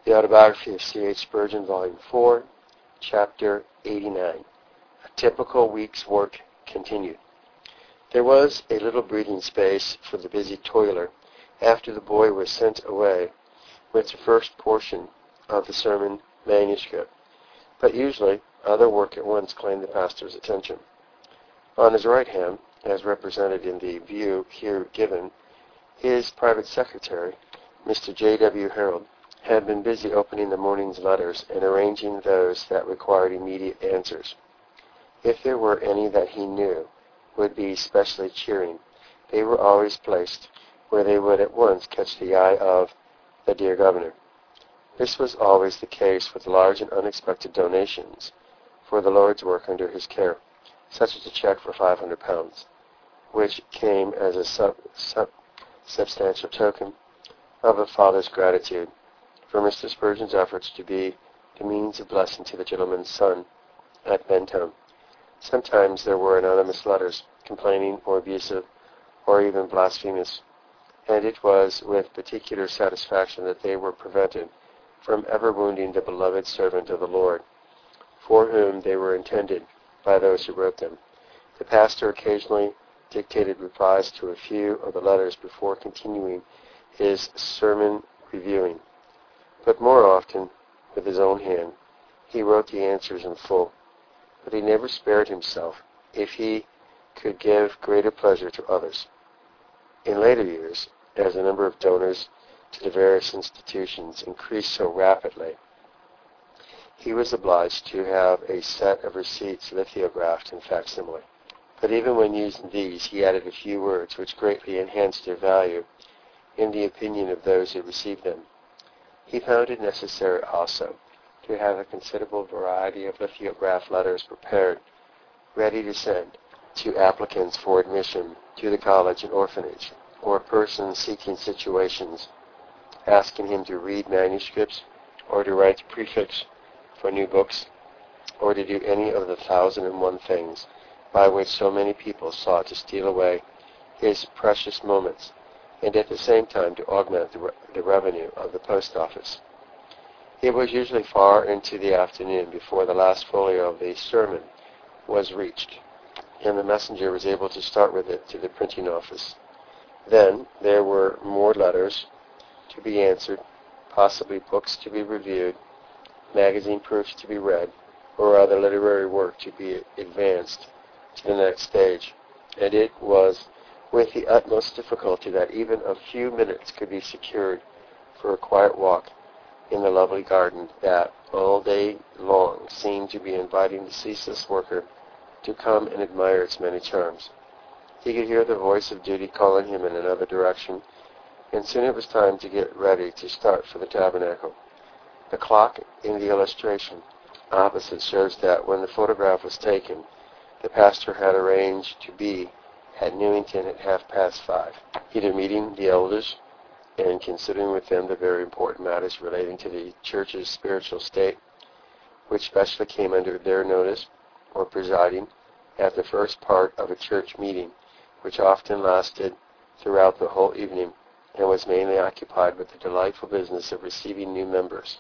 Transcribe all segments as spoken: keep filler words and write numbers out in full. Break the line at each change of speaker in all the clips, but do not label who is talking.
The Autobiography of C H Spurgeon, Volume four, Chapter eighty-nine. A typical week's work continued. There was a little breathing space for the busy toiler after the boy was sent away with the first portion of the sermon manuscript, but usually other work at once claimed the pastor's attention. On his right hand, as represented in the view here given, his private secretary, Mister J W Harold, had been busy opening the morning's letters and arranging those that required immediate answers. If there were any that he knew would be specially cheering, they were always placed where they would at once catch the eye of the dear governor. This was always the case with large and unexpected donations for the Lord's work under his care, such as a check for five hundred pounds, which came as a sub, sub, substantial token of a father's gratitude for Mister Spurgeon's efforts to be the means of blessing to the gentleman's son at Benton. Sometimes there were anonymous letters, complaining or abusive or even blasphemous, and it was with particular satisfaction that they were prevented from ever wounding the beloved servant of the Lord, for whom they were intended by those who wrote them. The pastor occasionally dictated replies to a few of the letters before continuing his sermon reviewing, but more often, with his own hand, he wrote the answers in full. But he never spared himself if he could give greater pleasure to others. In later years, as the number of donors to the various institutions increased so rapidly, he was obliged to have a set of receipts lithographed in facsimile. But even when using these, he added a few words which greatly enhanced their value in the opinion of those who received them. He found it necessary also to have a considerable variety of lithographed letters prepared, ready to send to applicants for admission to the college and orphanage, or persons seeking situations, asking him to read manuscripts, or to write the prefix for new books, or to do any of the thousand and one things by which so many people sought to steal away his precious moments, and at the same time to augment the, re- the revenue of the post office. It was usually far into the afternoon before the last folio of the sermon was reached, and the messenger was able to start with it to the printing office. Then there were more letters to be answered, possibly books to be reviewed, magazine proofs to be read, or other literary work to be advanced to the next stage, and it was with the utmost difficulty that even a few minutes could be secured for a quiet walk in the lovely garden that all day long seemed to be inviting the ceaseless worker to come and admire its many charms. He could hear the voice of duty calling him in another direction, and soon it was time to get ready to start for the tabernacle. The clock in the illustration opposite shows that when the photograph was taken, the pastor had arranged to be at Newington at half past five, either meeting the elders and considering with them the very important matters relating to the church's spiritual state, which specially came under their notice, or presiding at the first part of a church meeting, which often lasted throughout the whole evening and was mainly occupied with the delightful business of receiving new members.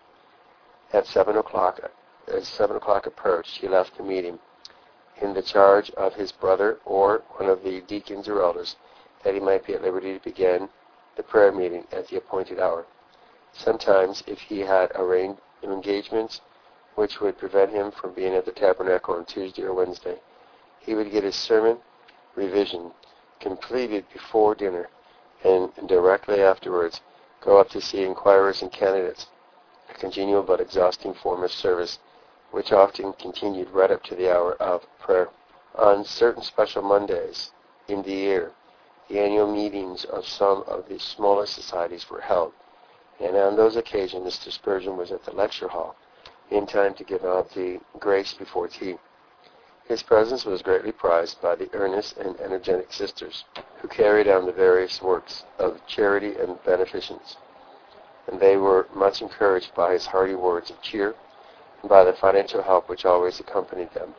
At seven o'clock, as seven o'clock approached, he left the meeting in the charge of his brother or one of the deacons or elders, that he might be at liberty to begin the prayer meeting at the appointed hour. Sometimes, if he had arranged engagements which would prevent him from being at the tabernacle on Tuesday or Wednesday, he would get his sermon revision completed before dinner, and directly afterwards go up to see inquirers and candidates, a congenial but exhausting form of service, which often continued right up to the hour of prayer. On certain special Mondays in the year, the annual meetings of some of the smaller societies were held, and on those occasions Mister Spurgeon was at the lecture hall in time to give out the grace before tea. His presence was greatly prized by the earnest and energetic sisters who carried on the various works of charity and beneficence, and they were much encouraged by his hearty words of cheer and by the financial help which always accompanied them.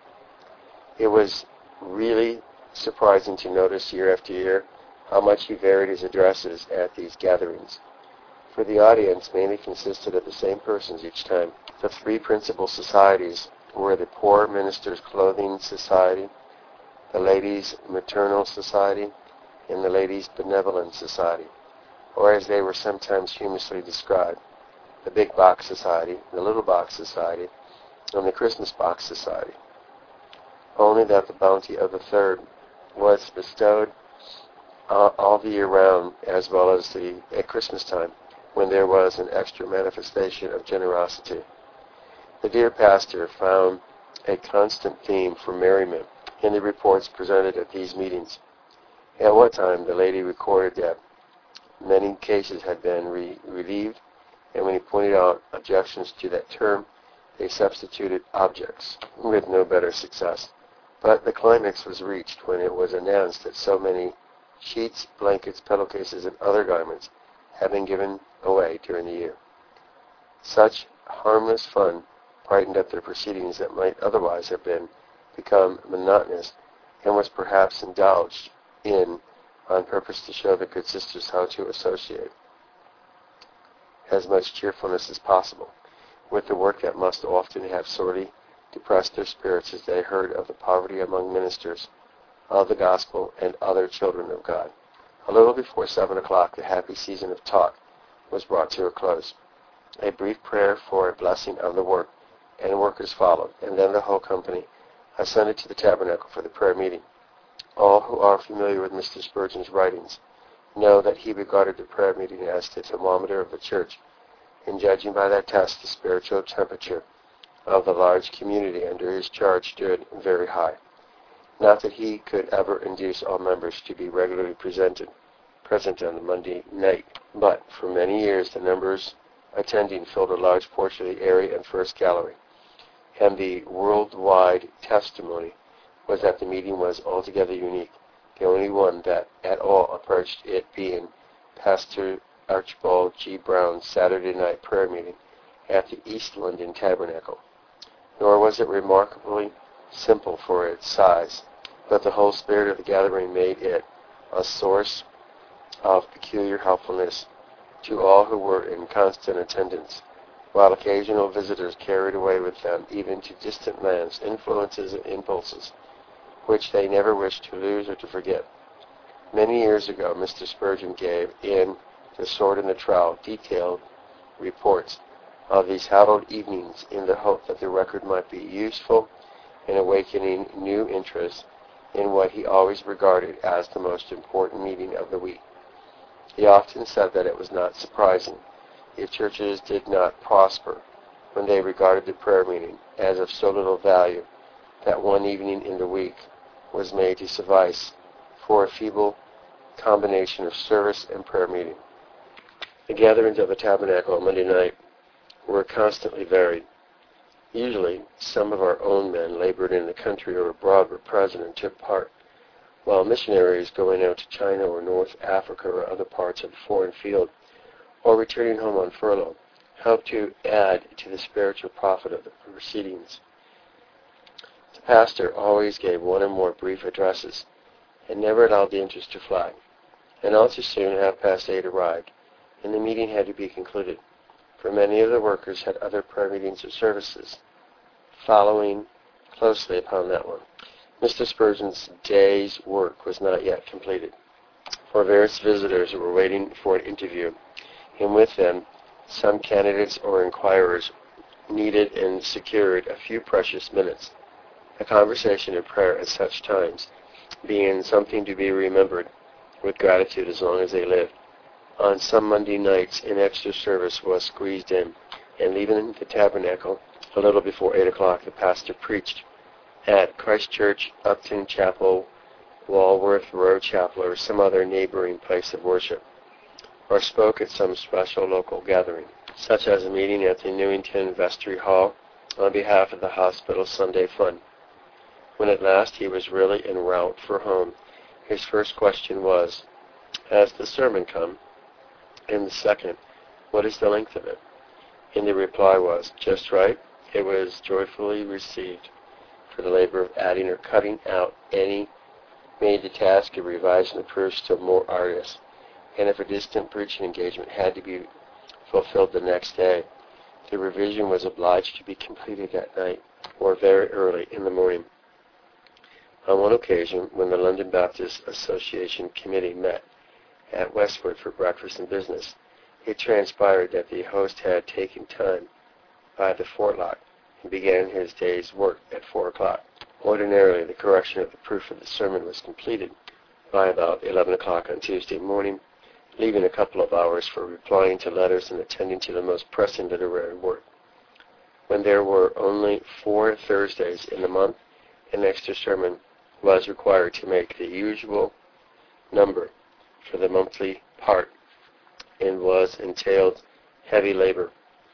It was really surprising to notice year after year how much he varied his addresses at these gatherings. for the audience mainly consisted of the same persons each time. The three principal societies were the Poor Ministers' Clothing Society, the Ladies' Maternal Society, and the Ladies' Benevolent Society, or as they were sometimes humorously described, the Big Box Society, the Little Box Society, and the Christmas Box Society. Only that the bounty of the third was bestowed uh, all the year round, as well as the at Christmas time, when there was an extra manifestation of generosity. The dear pastor found a constant theme for merriment in the reports presented at these meetings. At one time, the lady recorded that many cases had been re- relieved, and when he pointed out objections to that term, they substituted objects, with no better success. But the climax was reached when it was announced that so many sheets, blankets, pillowcases, and other garments had been given away during the year. Such harmless fun brightened up their proceedings that might otherwise have been become monotonous, and was perhaps indulged in on purpose to show the good sisters how to associate as much cheerfulness as possible with the work that must often have sorely depressed their spirits as they heard of the poverty among ministers of the gospel and other children of God. A little before seven o'clock, the happy season of talk was brought to a close. A brief prayer for a blessing of the work and workers followed, and then the whole company ascended to the tabernacle for the prayer meeting. All who are familiar with Mister Spurgeon's writings know that he regarded the prayer meeting as the thermometer of the church, in judging by that test the spiritual temperature of the large community under his charge stood very high. Not that he could ever induce all members to be regularly presented, present on the Monday night, but for many years the numbers attending filled a large portion of the area and first gallery, and the worldwide testimony was that the meeting was altogether unique, the only one that at all approached it being Pastor Archibald G. Brown's Saturday night prayer meeting at the East London Tabernacle. Nor was it remarkably simple for its size, but the whole spirit of the gathering made it a source of peculiar helpfulness to all who were in constant attendance, while occasional visitors carried away with them, even to distant lands, influences and impulses which they never wished to lose or to forget. Many years ago, Mister Spurgeon gave, in The Sword and the Trowel, detailed reports of these hallowed evenings in the hope that the record might be useful in awakening new interest in what he always regarded as the most important meeting of the week. He often said that it was not surprising if churches did not prosper when they regarded the prayer meeting as of so little value that one evening in the week was made to suffice for a feeble combination of service and prayer meeting. The gatherings of the tabernacle on Monday night were constantly varied. Usually, some of our own men labored in the country or abroad were present and took part, while missionaries going out to China or North Africa or other parts of the foreign field, or returning home on furlough, helped to add to the spiritual profit of the proceedings. The pastor always gave one or more brief addresses, and never allowed the interest to flag. And all too soon, half past eight arrived, and the meeting had to be concluded, for many of the workers had other prayer meetings or services following closely upon that one. Mister Spurgeon's day's work was not yet completed, for various visitors were waiting for an interview, and with them some candidates or inquirers needed and secured a few precious minutes. A conversation and prayer at such times being something to be remembered with gratitude as long as they lived. On some Monday nights, an extra service was squeezed in, and leaving the tabernacle a little before eight o'clock, the pastor preached at Christ Church, Upton Chapel, Walworth Road Chapel, or some other neighboring place of worship, or spoke at some special local gathering, such as a meeting at the Newington Vestry Hall on behalf of the hospital Sunday Fund. When at last he was really en route for home, his first question was, "Has the sermon come?" And the second, "What is the length of it?" And the reply was, "Just right." It was joyfully received, for the labor of adding or cutting out any made the task of revising the proof still more arduous. And if a distant preaching engagement had to be fulfilled the next day, the revision was obliged to be completed at night or very early in the morning. On one occasion, when the London Baptist Association Committee met at Westwood for breakfast and business, it transpired that the host had taken time by the forelock and began his day's work at four o'clock. Ordinarily, the correction of the proof of the sermon was completed by about eleven o'clock on Tuesday morning, leaving a couple of hours for replying to letters and attending to the most pressing literary work. When there were only four Thursdays in the month, an extra sermon was required to make the usual number for the monthly part, and was entailed heavy labor.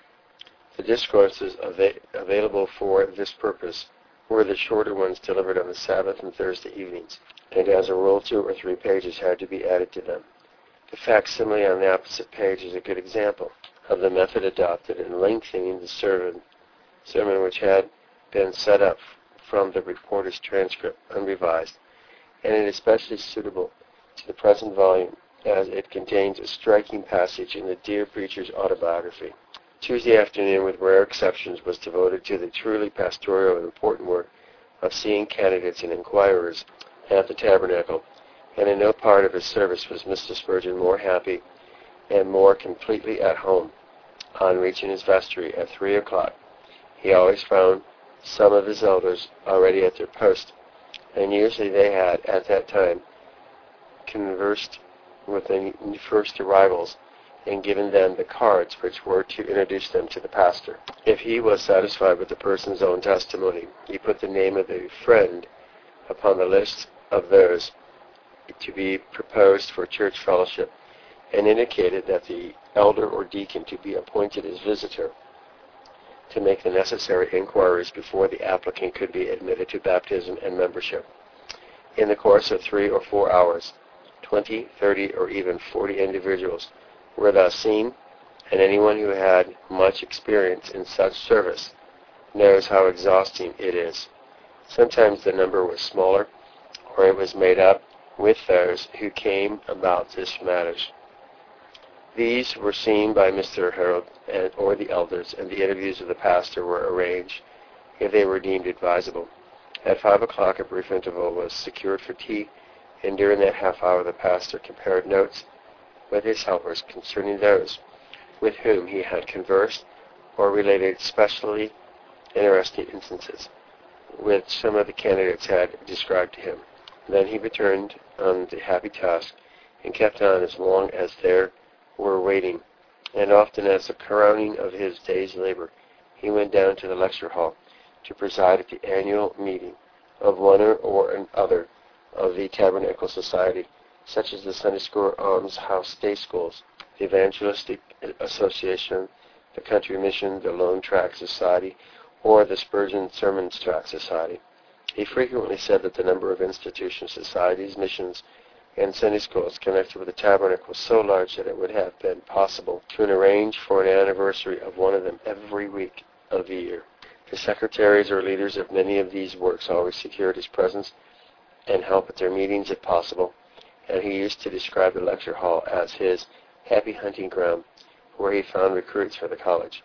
The discourses ava- available for this purpose were the shorter ones delivered on the Sabbath and Thursday evenings, and as a rule two or three pages had to be added to them. The facsimile on the opposite page is a good example of the method adopted in lengthening the sermon, sermon which had been set up from the reporter's transcript unrevised, and it is especially suitable to the present volume as it contains a striking passage in the dear preacher's autobiography. Tuesday afternoon, with rare exceptions, was devoted to the truly pastoral and important work of seeing candidates and inquirers at the tabernacle, and in no part of his service was Mister Spurgeon more happy and more completely at home. On reaching his vestry at three o'clock, he always found some of his elders already at their post, and usually they had, at that time, conversed with the first arrivals and given them the cards which were to introduce them to the pastor. If he was satisfied with the person's own testimony, he put the name of a friend upon the list of those to be proposed for church fellowship, and indicated that the elder or deacon to be appointed as visitor to make the necessary inquiries before the applicant could be admitted to baptism and membership. In the course of three or four hours, twenty, thirty, or even forty individuals were thus seen, and anyone who had much experience in such service knows how exhausting it is. Sometimes the number was smaller, or it was made up with those who came about this matters. These were seen by Mister Harold and, or the elders, and the interviews of the pastor were arranged if they were deemed advisable. At five o'clock, a brief interval was secured for tea, and during that half hour the pastor compared notes with his helpers concerning those with whom he had conversed, or related specially interesting instances which some of the candidates had described to him. Then he returned on the happy task, and kept on as long as there were waiting, and often as the crowning of his day's labor, he went down to the lecture hall to preside at the annual meeting of one or other of the Tabernacle Society, such as the Sunday School Alms House Day Schools, the Evangelistic Association, the Country Mission, the Lone Tract Society, or the Spurgeon Sermon Tract Society. He frequently said that the number of institutions, societies, missions, and Sunday schools connected with the tabernacle was so large that it would have been possible to arrange for an anniversary of one of them every week of the year. The secretaries or leaders of many of these works always secured his presence and help at their meetings if possible, and he used to describe the lecture hall as his happy hunting ground, where he found recruits for the college.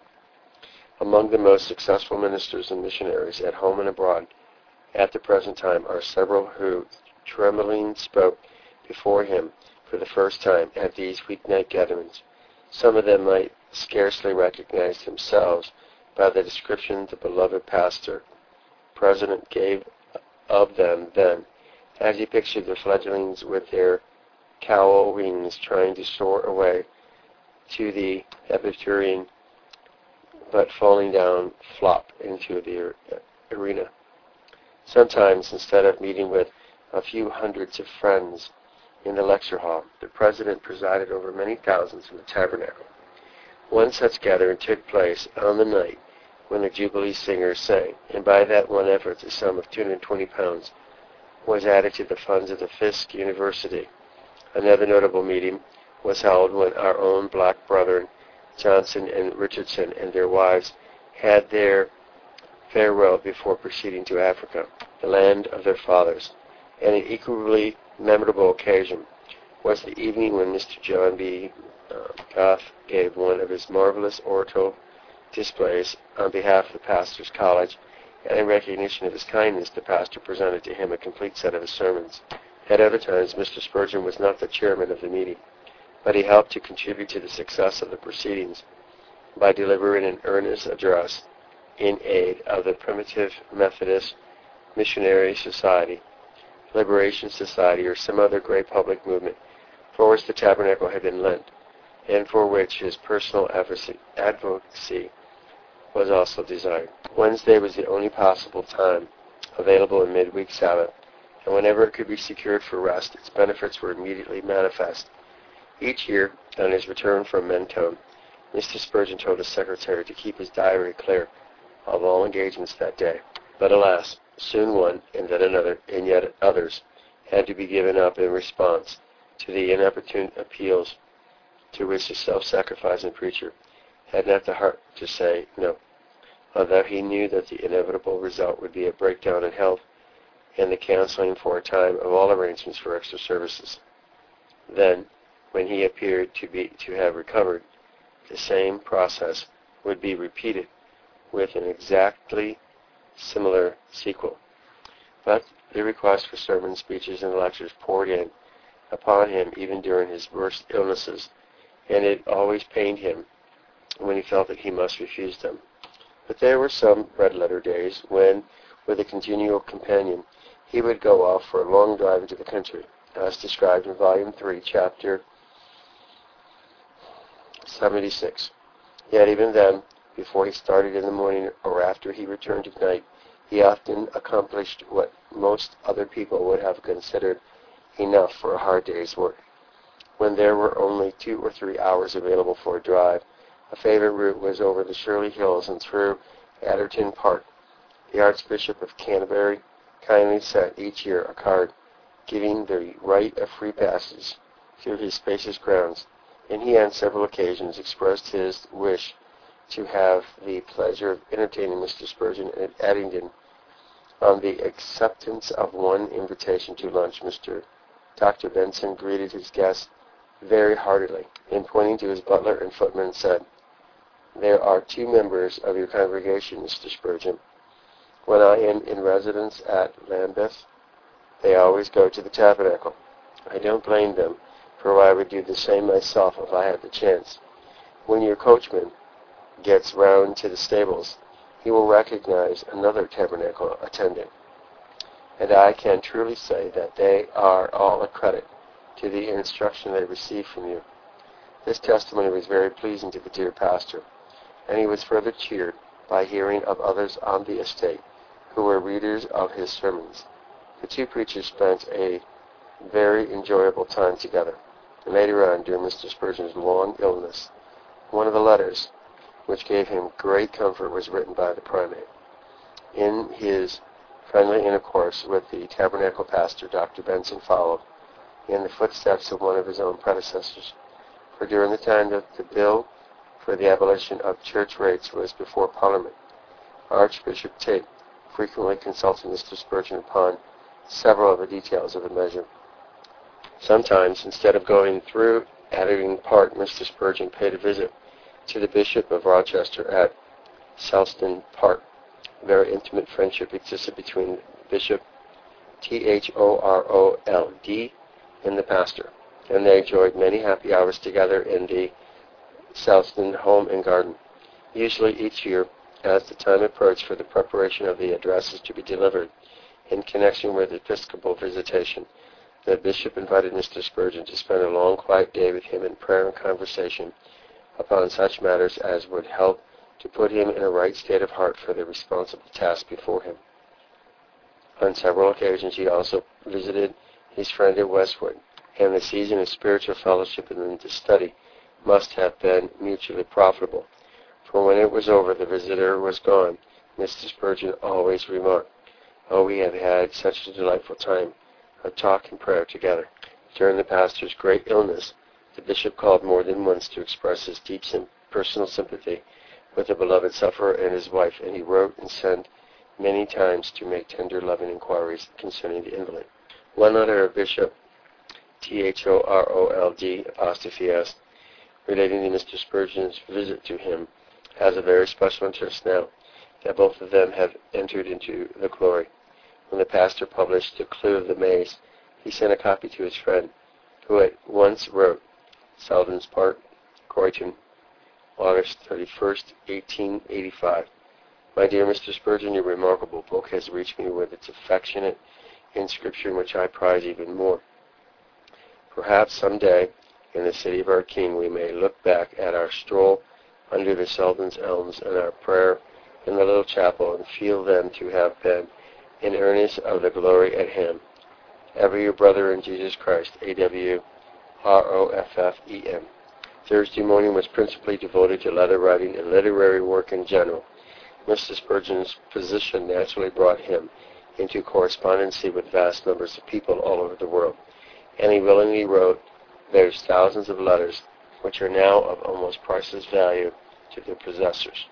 Among the most successful ministers and missionaries at home and abroad at the present time are several who trembling spoke before him for the first time at these weeknight gatherings. Some of them might scarcely recognize themselves by the description the beloved pastor president gave of them then, as he pictured the fledglings with their cowl wings trying to soar away to the Epicurean, but falling down flop into the arena. Sometimes, instead of meeting with a few hundreds of friends in the lecture hall, the president presided over many thousands in the tabernacle. One such gathering took place on the night when the Jubilee singers sang, and by that one effort the sum of two hundred twenty pounds was added to the funds of the Fisk University. Another notable meeting was held when our own black brethren, Johnson and Richardson, and their wives had their farewell before proceeding to Africa, the land of their fathers. And an equally memorable occasion was the evening when Mister John B. Uh, Goff gave one of his marvelous oratory displays on behalf of the pastor's college, and in recognition of his kindness, the pastor presented to him a complete set of his sermons. At other times, Mister Spurgeon was not the chairman of the meeting, but he helped to contribute to the success of the proceedings by delivering an earnest address in aid of the Primitive Methodist Missionary Society, Liberation Society, or some other great public movement for which the tabernacle had been lent, and for which his personal advocacy was also desired. Wednesday was the only possible time available in midweek Sabbath, and whenever it could be secured for rest, its benefits were immediately manifest. Each year, on his return from Mentone, Mister Spurgeon told his secretary to keep his diary clear of all engagements that day. But alas, soon one, and then another, and yet others, had to be given up in response to the inopportune appeals to which the self-sacrificing preacher had not the heart to say no, although he knew that the inevitable result would be a breakdown in health and the canceling for a time of all arrangements for extra services. Then, when he appeared to be to have recovered, the same process would be repeated with an exactly similar sequel. But the request for sermons, speeches, and lectures poured in upon him even during his worst illnesses, and it always pained him when he felt that he must refuse them. But there were some red-letter days when, with a congenial companion, he would go off for a long drive into the country, as described in Volume three, Chapter seventy-six. Yet even then, before he started in the morning or after he returned at night, he often accomplished what most other people would have considered enough for a hard day's work. When there were only two or three hours available for a drive, a favorite route was over the Shirley Hills and through Adderton Park. The Archbishop of Canterbury kindly sent each year a card giving the right of free passage through his spacious grounds, and he on several occasions expressed his wish to have the pleasure of entertaining Mister Spurgeon at Addington. On the acceptance of one invitation to lunch, Mister Doctor Benson greeted his guest very heartily, and pointing to his butler and footman said, "There are two members of your congregation, Mister Spurgeon. When I am in residence at Lambeth, they always go to the tabernacle. I don't blame them, for I would do the same myself if I had the chance. When your coachman gets round to the stables, he will recognize another tabernacle attendant, and I can truly say that they are all a credit to the instruction they receive from you." This testimony was very pleasing to the dear pastor, and he was further cheered by hearing of others on the estate who were readers of his sermons. The two preachers spent a very enjoyable time together. And later on, during Mister Spurgeon's long illness, one of the letters which gave him great comfort was written by the primate. In his friendly intercourse with the tabernacle pastor, Doctor Benson followed in the footsteps of one of his own predecessors, for during the time that the bill for the abolition of church rates was before Parliament, Archbishop Tate frequently consulted Mister Spurgeon upon several of the details of the measure. Sometimes, instead of going through Addington Park, Mister Spurgeon paid a visit to the Bishop of Rochester at Selston Park. A very intimate friendship existed between Bishop T H O R O L D and the pastor, and they enjoyed many happy hours together in the Selston home and garden. Usually each year, as the time approached for the preparation of the addresses to be delivered in connection with Episcopal visitation, the bishop invited Mister Spurgeon to spend a long, quiet day with him in prayer and conversation upon such matters as would help to put him in a right state of heart for the responsible task before him. On several occasions he also visited his friend at Westwood, and the season of spiritual fellowship and the study must have been mutually profitable, for when it was over the visitor was gone, Mister Spurgeon always remarked, "Oh, we have had such a delightful time of talk and prayer together." During the pastor's great illness, the bishop called more than once to express his deep sim- personal sympathy with the beloved sufferer and his wife, and he wrote and sent many times to make tender, loving inquiries concerning the invalid. One letter of Bishop T H O R O L D, apostrophe S, relating to Mister Spurgeon's visit to him, has a very special interest now that both of them have entered into the glory. When the pastor published The Clue of the Maze, he sent a copy to his friend, who at once wrote, Selden's Park, Croydon, August thirty-first, eighteen eighty-five. My dear Mister Spurgeon, your remarkable book has reached me with its affectionate inscription, which I prize even more. Perhaps some day, in the city of our King, we may look back at our stroll under the Selden's elms and our prayer in the little chapel and feel them to have been in earnest of the glory at hand. Ever your brother in Jesus Christ, A W R O F F E M. Thursday morning was principally devoted to letter writing and literary work in general. Mister Spurgeon's position naturally brought him into correspondency with vast numbers of people all over the world, and he willingly wrote those thousands of letters which are now of almost priceless value to their possessors.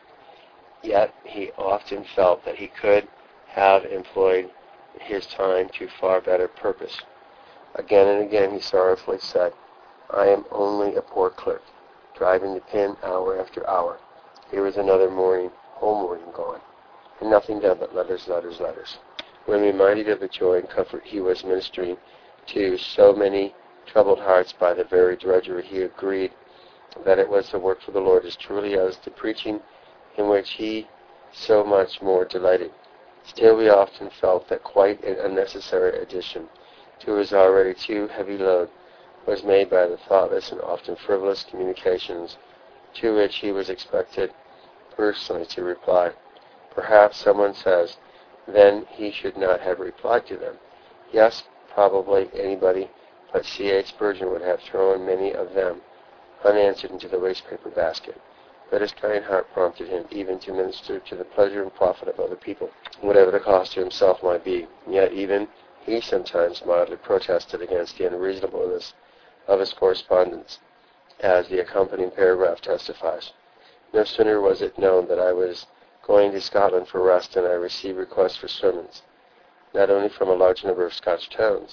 Yet he often felt that he could have employed his time to far better purpose. Again and again he sorrowfully said, I am only a poor clerk, driving the pen hour after hour. Here is another morning, whole morning gone, and nothing done but letters, letters, letters. When reminded of the joy and comfort he was ministering to so many troubled hearts by the very drudgery, he agreed that it was the work for the Lord as truly as the preaching in which he so much more delighted. Still we often felt that quite an unnecessary addition to his already too heavy load was made by the thoughtless and often frivolous communications to which he was expected personally to reply. Perhaps someone says, then he should not have replied to them. Yes, probably anybody but C H Spurgeon would have thrown many of them unanswered into the wastepaper basket. But his kind heart prompted him even to minister to the pleasure and profit of other people, whatever the cost to himself might be. Yet even he sometimes mildly protested against the unreasonableness of his correspondence, as the accompanying paragraph testifies. No sooner was it known that I was going to Scotland for rest than I received requests for sermons, not only from a large number of Scotch towns,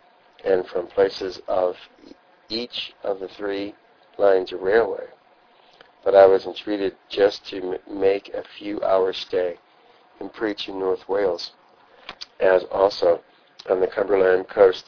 and from places of each of the three lines of railway, but I was entreated just to m- make a few hours' stay and preach in North Wales, as also on the Cumberland coast,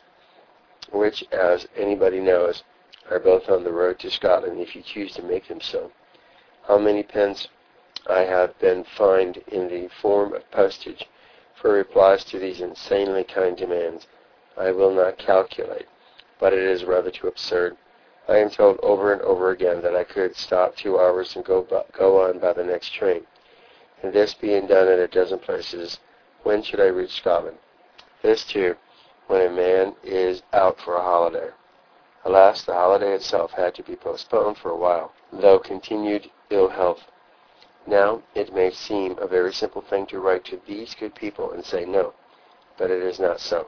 which, as anybody knows, are both on the road to Scotland if you choose to make them so. How many pence I have been fined in the form of postage for replies to these insanely kind demands, I will not calculate, but it is rather too absurd. I am told over and over again that I could stop two hours and go, by, go on by the next train. And this being done at a dozen places, when should I reach Scotland? This, too, when a man is out for a holiday. Alas, the holiday itself had to be postponed for a while, though continued ill health. Now, it may seem a very simple thing to write to these good people and say no, but it is not so.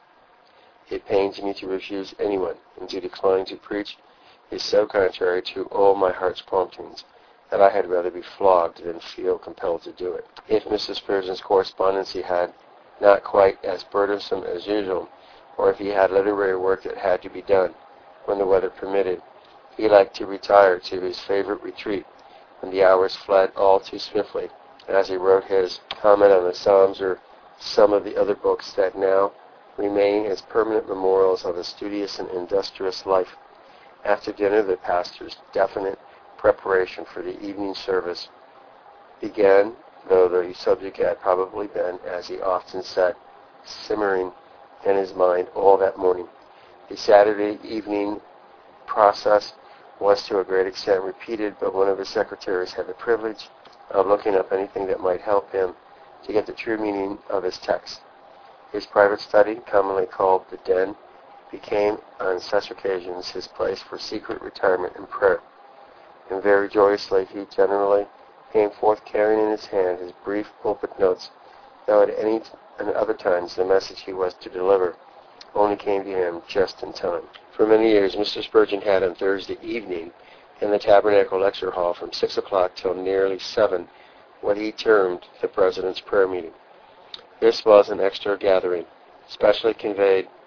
It pains me to refuse anyone, and to decline to preach is so contrary to all my heart's promptings that I had rather be flogged than feel compelled to do it. If Missus Spurgeon's correspondence had not quite as burdensome as usual, or if he had literary work that had to be done when the weather permitted, he liked to retire to his favorite retreat when the hours fled all too swiftly, as he wrote his comment on the Psalms or some of the other books that now remain as permanent memorials of a studious and industrious life. After dinner, the pastor's definite preparation for the evening service began, though the subject had probably been, as he often said, simmering in his mind all that morning. The Saturday evening process was to a great extent repeated, but one of his secretaries had the privilege of looking up anything that might help him to get the true meaning of his text. His private study, commonly called the den, became on such occasions his place for secret retirement and prayer. And very joyously he generally came forth carrying in his hand his brief pulpit notes, though at any t- and other times the message he was to deliver only came to him just in time. For many years Mister Spurgeon had on Thursday evening in the Tabernacle Lecture Hall from six o'clock till nearly seven what he termed the President's Prayer Meeting. This was an extra gathering, specially conveyed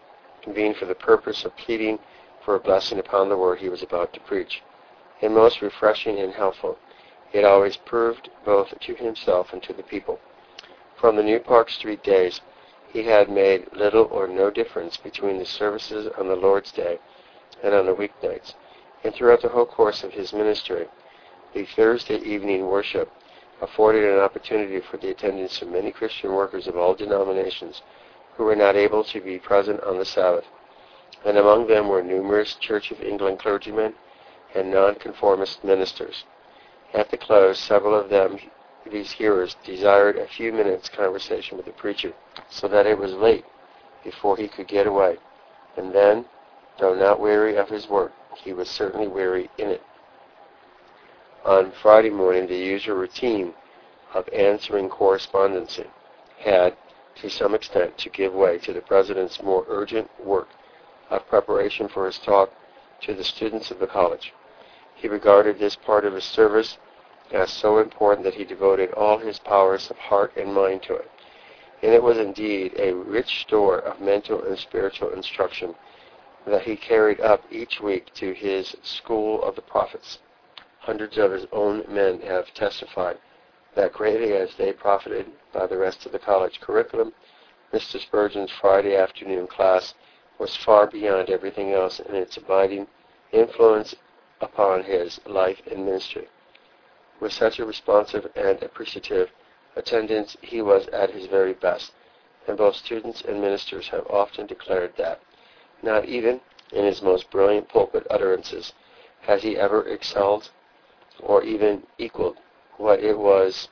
convened for the purpose of pleading for a blessing upon the word he was about to preach. And most refreshing and helpful, it always proved both to himself and to the people. From the New Park Street days, he had made little or no difference between the services on the Lord's Day and on the weeknights. And throughout the whole course of his ministry, the Thursday evening worship afforded an opportunity for the attendance of many Christian workers of all denominations who were not able to be present on the Sabbath. And among them were numerous Church of England clergymen and nonconformist ministers. At the close, several of them, these hearers, desired a few minutes' conversation with the preacher, so that it was late before he could get away. And then, though not weary of his work, he was certainly weary in it. On Friday morning, the usual routine of answering correspondence had, to some extent, to give way to the President's more urgent work of preparation for his talk to the students of the college. He regarded this part of his service as so important that he devoted all his powers of heart and mind to it. And it was indeed a rich store of mental and spiritual instruction that he carried up each week to his school of the prophets. Hundreds of his own men have testified that greatly as they profited by the rest of the college curriculum, Mister Spurgeon's Friday afternoon class was far beyond everything else in its abiding influence upon his life and ministry. With such a responsive and appreciative attendance, he was at his very best, and both students and ministers have often declared that, not even in his most brilliant pulpit utterances, has he ever excelled or even equaled what it was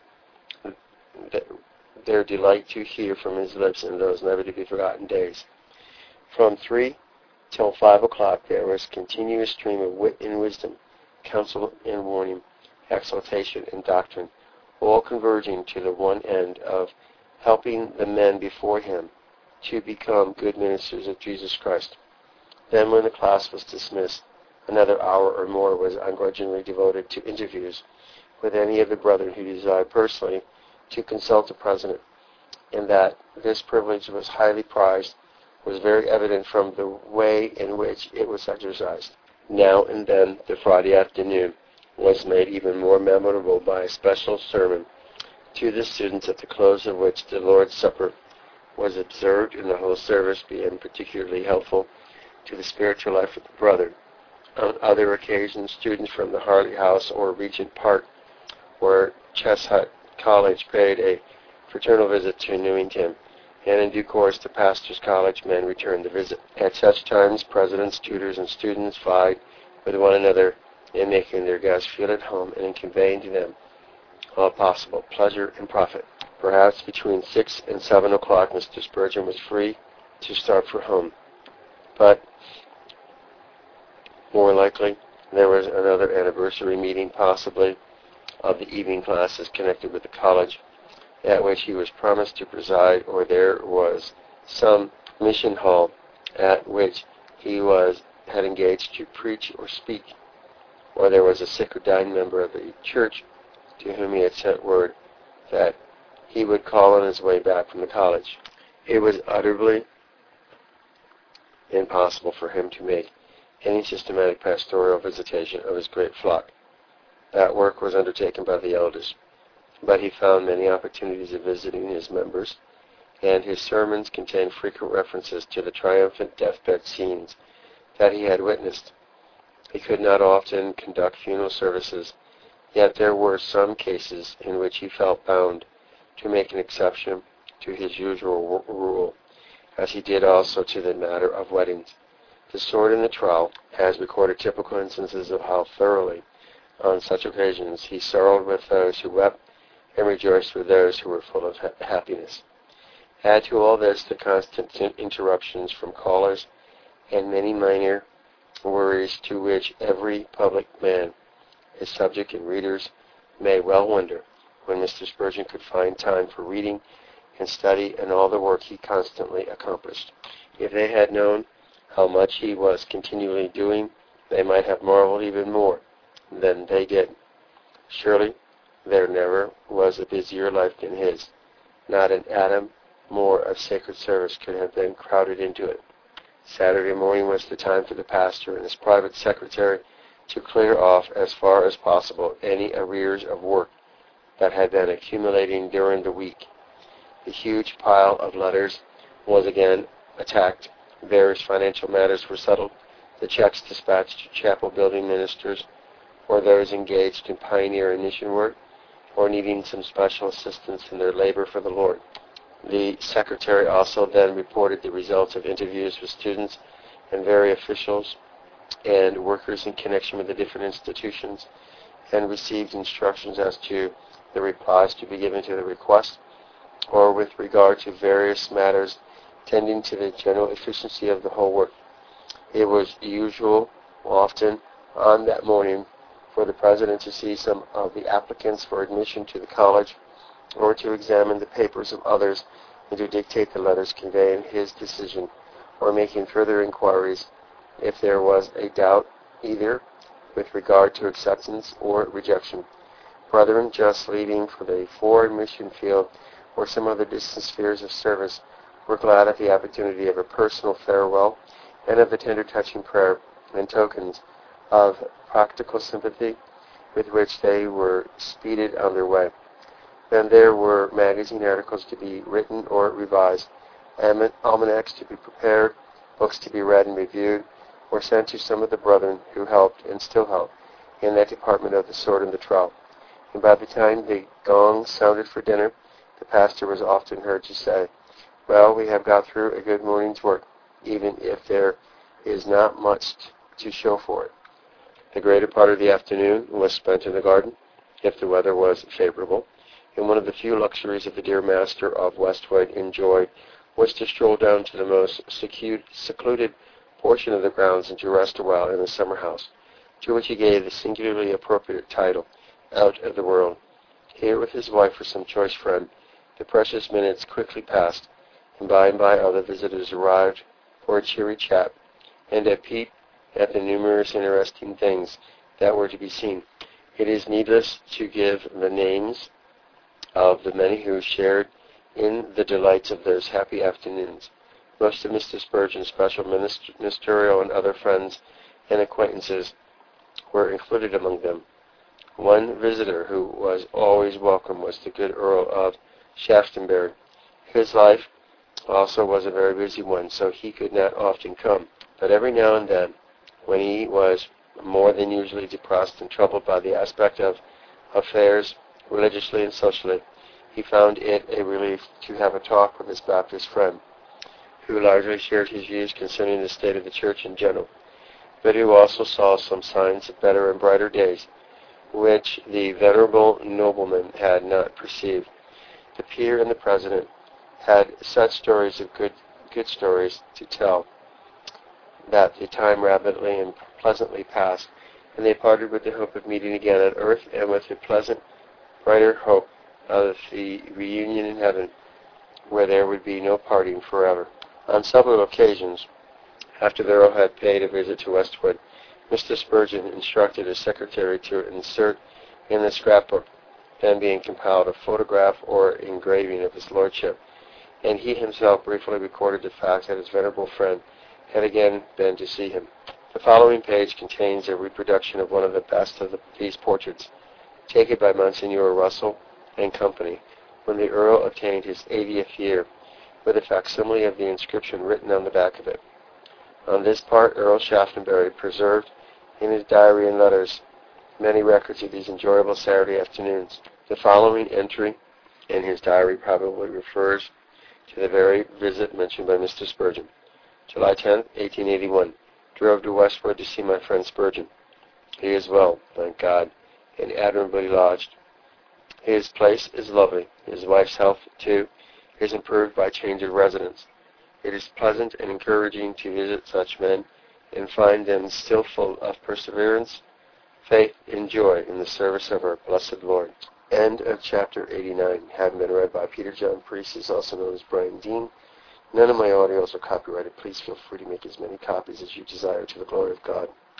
th- their delight to hear from his lips in those never-to-be-forgotten days. From three till five o'clock there was a continuous stream of wit and wisdom, counsel and warning, exhortation and doctrine, all converging to the one end of helping the men before him to become good ministers of Jesus Christ. Then when the class was dismissed, another hour or more was ungrudgingly devoted to interviews with any of the brethren who desired personally to consult the President, and that this privilege was highly prized was very evident from the way in which it was exercised. Now and then the Friday afternoon was made even more memorable by a special sermon to the students, at the close of which the Lord's Supper was observed, and the whole service being particularly helpful to the spiritual life of the brethren. On other occasions, students from the Harley House or Regent Park or Cheshut College paid a fraternal visit to Newington, and in due course the pastor's college men returned the visit. At such times, presidents, tutors, and students vied with one another in making their guests feel at home and in conveying to them all possible pleasure and profit. Perhaps between six and seven o'clock, Mister Spurgeon was free to start for home. But more likely, there was another anniversary meeting, possibly, of the evening classes connected with the college, at which he was promised to preside, or there was some mission hall at which he was had engaged to preach or speak, or there was a sick or dying member of the church to whom he had sent word that he would call on his way back from the college. It was utterly impossible for him to make any systematic pastoral visitation of his great flock. That work was undertaken by the elders, but he found many opportunities of visiting his members, and his sermons contained frequent references to the triumphant deathbed scenes that he had witnessed. He could not often conduct funeral services, yet there were some cases in which he felt bound to make an exception to his usual rule, as he did also to the matter of weddings. The sword and the trowel has recorded typical instances of how thoroughly, on such occasions, he sorrowed with those who wept and rejoiced with those who were full of ha- happiness. Add to all this the constant interruptions from callers and many minor worries to which every public man is subject, and readers may well wonder when Mister Spurgeon could find time for reading and study and all the work he constantly accomplished. If they had known how much he was continually doing, they might have marveled even more than they did. Surely there never was a busier life than his. Not an atom more of sacred service could have been crowded into it. Saturday morning was the time for the pastor and his private secretary to clear off as far as possible any arrears of work that had been accumulating during the week. The huge pile of letters was again attacked. Various financial matters were settled. The checks dispatched to chapel building ministers or those engaged in pioneer and mission work or needing some special assistance in their labor for the Lord. The secretary also then reported the results of interviews with students and various officials and workers in connection with the different institutions, and received instructions as to the replies to be given to the request, or with regard to various matters tending to the general efficiency of the whole work. It was usual, often, on that morning, for the president to see some of the applicants for admission to the college, or to examine the papers of others, and to dictate the letters conveying his decision, or making further inquiries if there was a doubt either with regard to acceptance or rejection. Brethren just leaving for the foreign mission field or some other distant spheres of service were glad of the opportunity of a personal farewell and of the tender touching prayer and tokens of practical sympathy with which they were speeded on their way. Then there were magazine articles to be written or revised, almanacs to be prepared, books to be read and reviewed, or sent to some of the brethren who helped and still help in that department of the sword and the trowel. And by the time the gong sounded for dinner, the pastor was often heard to say, "Well, we have got through a good morning's work, even if there is not much to show for it." The greater part of the afternoon was spent in the garden, if the weather was favorable, and one of the few luxuries of the dear master of Westwood enjoyed was to stroll down to the most secluded portion of the grounds and to rest a while in the summer house, to which he gave the singularly appropriate title, Out of the World. Here with his wife or some choice friend, the precious minutes quickly passed, and by and by other visitors arrived for a cheery chat, and a peep at the numerous interesting things that were to be seen. It is needless to give the names of the many who shared in the delights of those happy afternoons. Most of Mister Spurgeon's special ministerial and other friends and acquaintances were included among them. One visitor who was always welcome was the good Earl of Shaftesbury. His life also was a very busy one, so he could not often come. But every now and then, when he was more than usually depressed and troubled by the aspect of affairs, religiously and socially, he found it a relief to have a talk with his Baptist friend, who largely shared his views concerning the state of the church in general, but who also saw some signs of better and brighter days, which the venerable nobleman had not perceived. The peer and the president had such stories of good, good stories to tell that the time rapidly and pleasantly passed, and they parted with the hope of meeting again on earth and with the pleasant, brighter hope of the reunion in heaven, where there would be no parting forever. On several occasions, after the Earl had paid a visit to Westwood, Mister Spurgeon instructed his secretary to insert in the scrapbook then being compiled a photograph or engraving of his lordship, and he himself briefly recorded the fact that his venerable friend had again been to see him. The following page contains a reproduction of one of the best of the, these portraits, taken by Monsignor Russell and Company, when the Earl attained his eightieth year, with a facsimile of the inscription written on the back of it. On this part, Earl Shaftesbury preserved in his diary and letters many records of these enjoyable Saturday afternoons. The following entry in his diary probably refers to the very visit mentioned by Mister Spurgeon. July tenth, eighteen eighty-one. Drove to Westwood to see my friend Spurgeon. He is well, thank God, and admirably lodged. His place is lovely. His wife's health, too, is improved by change of residence. It is pleasant and encouraging to visit such men and find them still full of perseverance, faith, and joy in the service of our blessed Lord. End of chapter eighty-nine. Having been read by Peter John Priest, is also known as Brian Dean. None of my audios are copyrighted. Please feel free to make as many copies as you desire to the glory of God.